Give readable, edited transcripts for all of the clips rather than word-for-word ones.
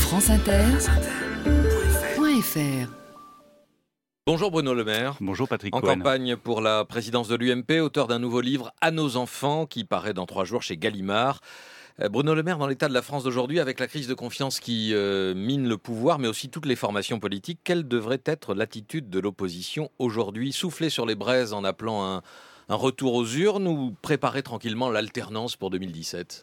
franceinter.fr. Bonjour Bruno Le Maire. Bonjour Patrick En Cohen. campagne pour la présidence de l'UMP, auteur d'un nouveau livre « À nos enfants » qui paraît dans 3 jours chez Gallimard. Bruno Le Maire, dans l'état de la France d'aujourd'hui, avec la crise de confiance qui mine le pouvoir, mais aussi toutes les formations politiques, quelle devrait être l'attitude de l'opposition aujourd'hui? Souffler sur les braises en appelant un retour aux urnes ou préparer tranquillement l'alternance pour 2017?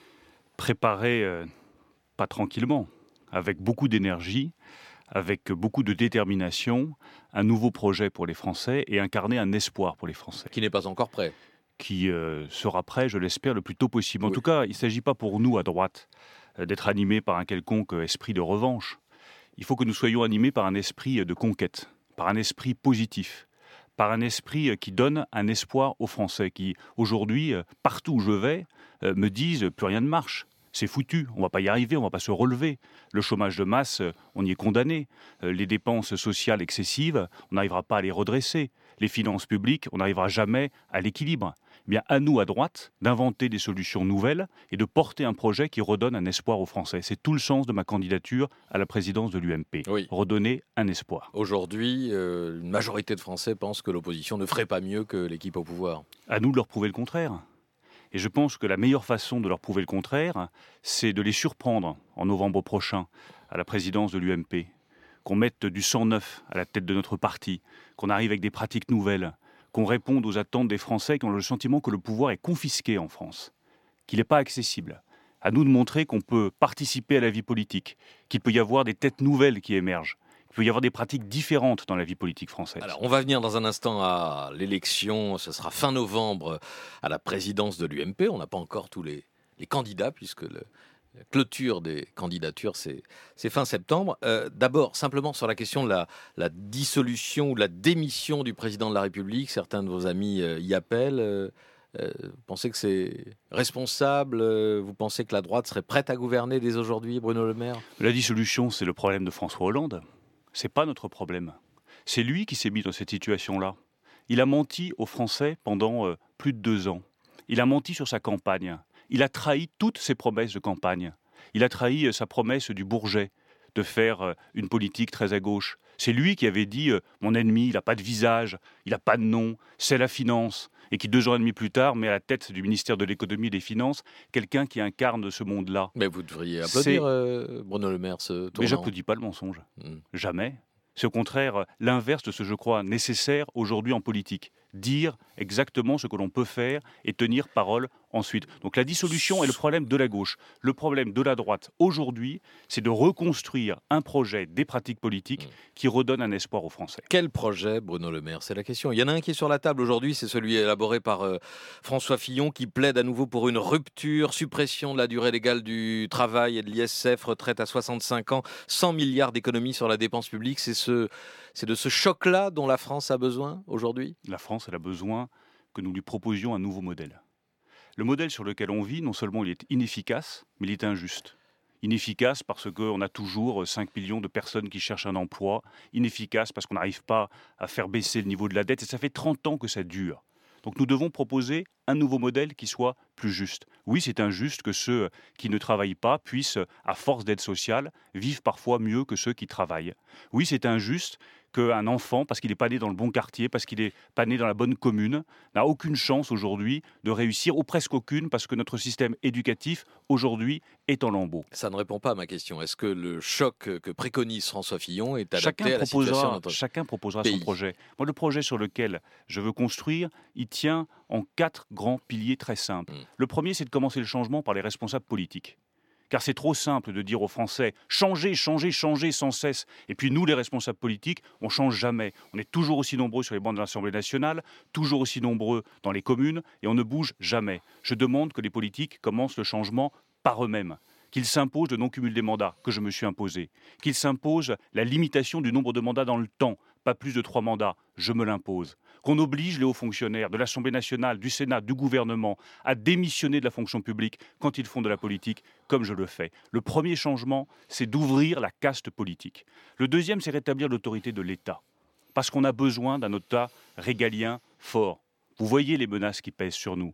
Préparer, pas tranquillement, avec beaucoup d'énergie, avec beaucoup de détermination, un nouveau projet pour les Français et incarner un espoir pour les Français. Qui n'est pas encore prêt. Qui sera prêt, je l'espère, le plus tôt possible. En Oui. tout cas, il ne s'agit pas pour nous, à droite, d'être animés par un quelconque esprit de revanche. Il faut que nous soyons animés par un esprit de conquête, par un esprit positif, par un esprit qui donne un espoir aux Français, qui, aujourd'hui, partout où je vais, me disent « plus rien ne marche ». C'est foutu, on ne va pas y arriver, on ne va pas se relever. Le chômage de masse, on y est condamné. Les dépenses sociales excessives, on n'arrivera pas à les redresser. Les finances publiques, on n'arrivera jamais à l'équilibre. Eh bien, à nous, à droite, d'inventer des solutions nouvelles et de porter un projet qui redonne un espoir aux Français. C'est tout le sens de ma candidature à la présidence de l'UMP. Oui. Redonner un espoir. Aujourd'hui, une majorité de Français pense que l'opposition ne ferait pas mieux que l'équipe au pouvoir. À nous de leur prouver le contraire. Et je pense que la meilleure façon de leur prouver le contraire, c'est de les surprendre en novembre prochain à la présidence de l'UMP, qu'on mette du sang neuf à la tête de notre parti, qu'on arrive avec des pratiques nouvelles, qu'on réponde aux attentes des Français qui ont le sentiment que le pouvoir est confisqué en France, qu'il n'est pas accessible. À nous de montrer qu'on peut participer à la vie politique, qu'il peut y avoir des têtes nouvelles qui émergent. Il peut y avoir des pratiques différentes dans la vie politique française. Alors, on va venir dans un instant à l'élection, ce sera fin novembre, à la présidence de l'UMP. On n'a pas encore tous les candidats, puisque la clôture des candidatures, c'est fin septembre. D'abord, simplement sur la question de la dissolution ou de la démission du président de la République, certains de vos amis y appellent. Vous pensez que c'est responsable? Vous pensez que la droite serait prête à gouverner dès aujourd'hui, Bruno Le Maire? La dissolution, c'est le problème de François Hollande. C'est pas notre problème. C'est lui qui s'est mis dans cette situation-là. Il a menti aux Français pendant plus de 2 ans. Il a menti sur sa campagne. Il a trahi toutes ses promesses de campagne. Il a trahi sa promesse du Bourget de faire une politique très à gauche. C'est lui qui avait dit « Mon ennemi, il n'a pas de visage, il n'a pas de nom, c'est la finance ». Et qui, 2 ans et demi plus tard, met à la tête du ministère de l'économie et des finances quelqu'un qui incarne ce monde-là. Mais vous devriez applaudir Bruno Le Maire, ce tournant. Mais j'applaudis pas le mensonge. Jamais. C'est au contraire l'inverse de ce que je crois nécessaire aujourd'hui en politique. Dire exactement ce que l'on peut faire et tenir parole ensuite. Donc la dissolution est le problème de la gauche. Le problème de la droite aujourd'hui, c'est de reconstruire un projet des pratiques politiques qui redonne un espoir aux Français. Quel projet, Bruno Le Maire? C'est la question. Il y en a un qui est sur la table aujourd'hui, c'est celui élaboré par François Fillon, qui plaide à nouveau pour une rupture, suppression de la durée légale du travail et de l'ISF, retraite à 65 ans, 100 milliards d'économies sur la dépense publique. C'est de ce choc-là dont la France a besoin aujourd'hui? La France, elle a besoin que nous lui proposions un nouveau modèle. Le modèle sur lequel on vit, non seulement il est inefficace, mais il est injuste. Inefficace parce qu'on a toujours 5 millions de personnes qui cherchent un emploi. Inefficace parce qu'on n'arrive pas à faire baisser le niveau de la dette. Et ça fait 30 ans que ça dure. Donc nous devons proposer un nouveau modèle qui soit plus juste. Oui, c'est injuste que ceux qui ne travaillent pas puissent, à force d'aide sociale, vivre parfois mieux que ceux qui travaillent. Oui, c'est injuste qu'un enfant, parce qu'il n'est pas né dans le bon quartier, parce qu'il n'est pas né dans la bonne commune, n'a aucune chance aujourd'hui de réussir, ou presque aucune, parce que notre système éducatif, aujourd'hui, est en lambeaux. Ça ne répond pas à ma question. Est-ce que le choc que préconise François Fillon est adapté à la situation de notre pays? Chacun proposera son projet. Moi, le projet sur lequel je veux construire, il tient en 4 grands piliers très simples. Le premier, c'est de commencer le changement par les responsables politiques. Car c'est trop simple de dire aux Français « changez, changez, changez sans cesse ». Et puis nous, les responsables politiques, on ne change jamais. On est toujours aussi nombreux sur les bancs de l'Assemblée nationale, toujours aussi nombreux dans les communes, et on ne bouge jamais. Je demande que les politiques commencent le changement par eux-mêmes. Qu'ils s'imposent le non-cumul des mandats, que je me suis imposé. Qu'ils s'imposent la limitation du nombre de mandats dans le temps, pas plus de 3 mandats, je me l'impose. Qu'on oblige les hauts fonctionnaires de l'Assemblée nationale, du Sénat, du gouvernement à démissionner de la fonction publique quand ils font de la politique, comme je le fais. Le premier changement, c'est d'ouvrir la caste politique. Le deuxième, c'est rétablir l'autorité de l'État. Parce qu'on a besoin d'un État régalien fort. Vous voyez les menaces qui pèsent sur nous.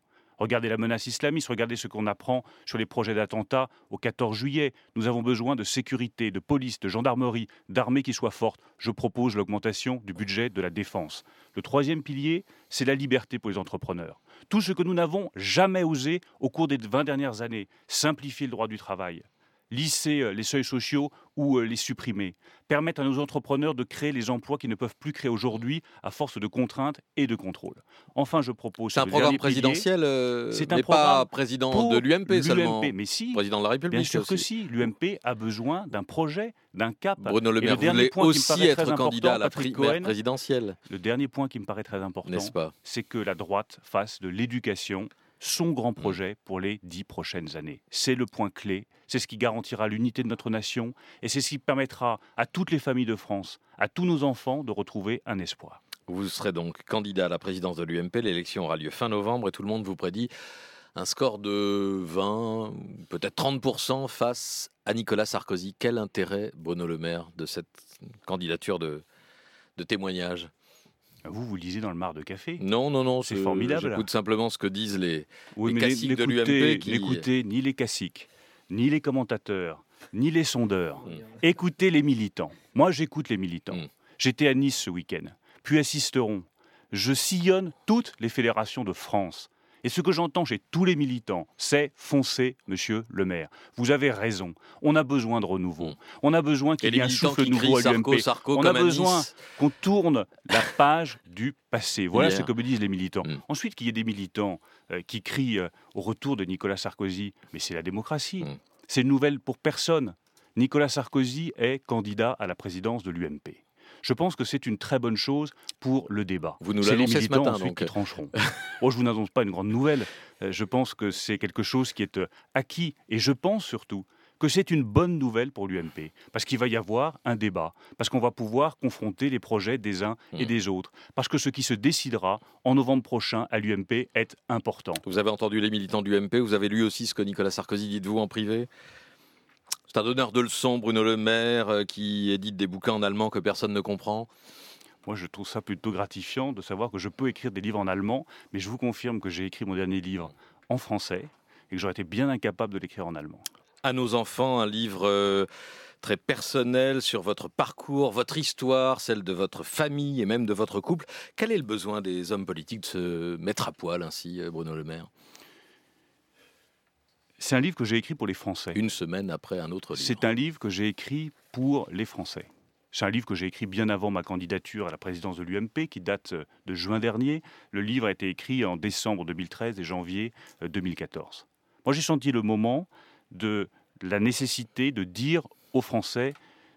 Regardez la menace islamiste, regardez ce qu'on apprend sur les projets d'attentats au 14 juillet. Nous avons besoin de sécurité, de police, de gendarmerie, d'armées qui soient fortes. Je propose l'augmentation du budget de la défense. Le troisième pilier, c'est la liberté pour les entrepreneurs. Tout ce que nous n'avons jamais osé au cours des 20 dernières années. Simplifier le droit du travail, lisser les seuils sociaux ou les supprimer, permettre à nos entrepreneurs de créer les emplois qu'ils ne peuvent plus créer aujourd'hui à force de contraintes et de contrôles. Enfin, je propose... C'est un programme présidentiel, mais pas président de l'UMP seulement. Mais si, président de la République. Bien sûr que si. L'UMP a besoin d'un projet, d'un cap. Bruno Le Maire voulait aussi être candidat à la primaire présidentielle. Le dernier point qui me paraît très important, n'est-ce pas, c'est que la droite fasse de l'éducation son grand projet pour les 10 prochaines années. C'est le point clé, c'est ce qui garantira l'unité de notre nation et c'est ce qui permettra à toutes les familles de France, à tous nos enfants de retrouver un espoir. Vous serez donc candidat à la présidence de l'UMP, l'élection aura lieu fin novembre et tout le monde vous prédit un score de 20, peut-être 30% face à Nicolas Sarkozy. Quel intérêt, Bruno Le Maire, de cette candidature de témoignage ? Vous lisez dans le mar de café. Non, c'est formidable. J'écoute simplement ce que disent les caciques de l'UMP. Qui... N'écoutez ni les caciques, ni les commentateurs, ni les sondeurs. Écoutez les militants. Moi, j'écoute les militants. J'étais à Nice ce week-end, puis à Sisteron. Je sillonne toutes les fédérations de France. Et ce que j'entends chez tous les militants, c'est « foncez, monsieur le maire ». Vous avez raison, on a besoin de renouveau. On a besoin qu'il y ait un souffle nouveau à l'UMP. On a besoin qu'on tourne la page du passé. Voilà ce que me disent les militants. Ensuite, qu'il y ait des militants qui crient au retour de Nicolas Sarkozy. Mais c'est la démocratie. C'est une nouvelle pour personne. Nicolas Sarkozy est candidat à la présidence de l'UMP. Je pense que c'est une très bonne chose pour le débat. Vous nous l'annoncez ce matin, donc. Qui trancheront. Je ne vous annonce pas une grande nouvelle. Je pense que c'est quelque chose qui est acquis. Et je pense surtout que c'est une bonne nouvelle pour l'UMP. Parce qu'il va y avoir un débat. Parce qu'on va pouvoir confronter les projets des uns et des autres. Parce que ce qui se décidera en novembre prochain à l'UMP est important. Vous avez entendu les militants de l'UMP. Vous avez lu aussi ce que Nicolas Sarkozy dit de vous en privé ? C'est un donneur de leçons, Bruno Le Maire, qui édite des bouquins en allemand que personne ne comprend. Moi, je trouve ça plutôt gratifiant de savoir que je peux écrire des livres en allemand, mais je vous confirme que j'ai écrit mon dernier livre en français et que j'aurais été bien incapable de l'écrire en allemand. À nos enfants, un livre très personnel sur votre parcours, votre histoire, celle de votre famille et même de votre couple. Quel est le besoin des hommes politiques de se mettre à poil ainsi, Bruno Le Maire ? C'est un livre que j'ai écrit pour les Français. Une semaine après un autre livre. C'est un livre que j'ai écrit pour les Français. C'est un livre que j'ai écrit bien avant ma candidature à la présidence de l'UMP, qui date de juin dernier. Le livre a été écrit en décembre 2013 et janvier 2014. Moi, j'ai senti le moment de la nécessité de dire aux Français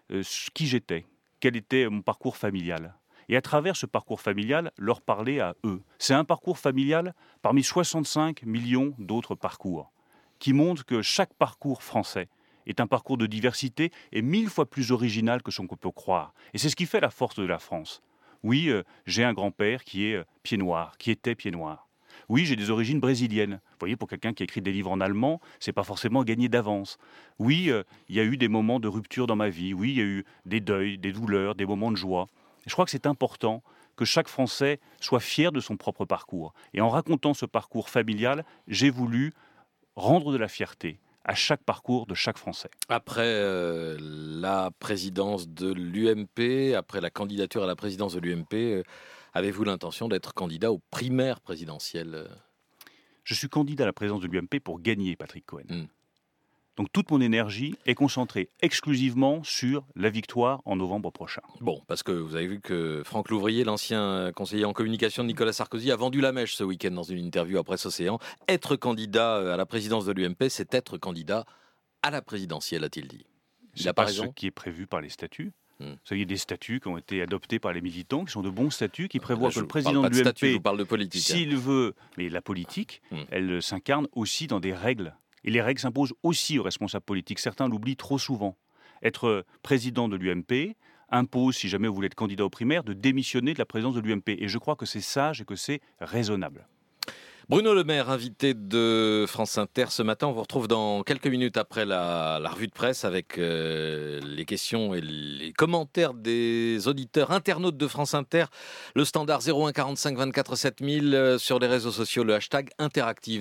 qui j'étais, quel était mon parcours familial. Et à travers ce parcours familial, leur parler à eux. C'est un parcours familial parmi 65 millions d'autres parcours, qui montre que chaque parcours français est un parcours de diversité et 1000 fois plus original que ce qu'on peut croire. Et c'est ce qui fait la force de la France. Oui, j'ai un grand-père qui est pied noir, qui était pied noir. Oui, j'ai des origines brésiliennes. Vous voyez, pour quelqu'un qui écrit des livres en allemand, c'est pas forcément gagné d'avance. Oui, il y a eu des moments de rupture dans ma vie. Oui, il y a eu des deuils, des douleurs, des moments de joie. Et je crois que c'est important que chaque Français soit fier de son propre parcours. Et en racontant ce parcours familial, j'ai voulu rendre de la fierté à chaque parcours de chaque Français. Après la présidence de l'UMP, après la candidature à la présidence de l'UMP, avez-vous l'intention d'être candidat aux primaires présidentielles ? Je suis candidat à la présidence de l'UMP pour gagner, Patrick Cohen. Donc toute mon énergie est concentrée exclusivement sur la victoire en novembre prochain. Bon, parce que vous avez vu que Franck Louvrier, l'ancien conseiller en communication de Nicolas Sarkozy, a vendu la mèche ce week-end dans une interview à Presse Océan. Être candidat à la présidence de l'UMP, c'est être candidat à la présidentielle, a-t-il dit. Il n'a pas raison. Ce qui est prévu par les statuts. Vous savez, il y a des statuts qui ont été adoptés par les militants, qui sont de bons statuts, qui prévoient que le président de l'UMP, je vous parle de politique, s'il veut, mais la politique, elle s'incarne aussi dans des règles. Et les règles s'imposent aussi aux responsables politiques. Certains l'oublient trop souvent. Être président de l'UMP impose, si jamais vous voulez être candidat aux primaires, de démissionner de la présidence de l'UMP. Et je crois que c'est sage et que c'est raisonnable. Bruno Le Maire, invité de France Inter ce matin. On vous retrouve dans quelques minutes après la revue de presse avec les questions et les commentaires des auditeurs internautes de France Inter. Le standard 01 45 24 7000 sur les réseaux sociaux, le hashtag interactive.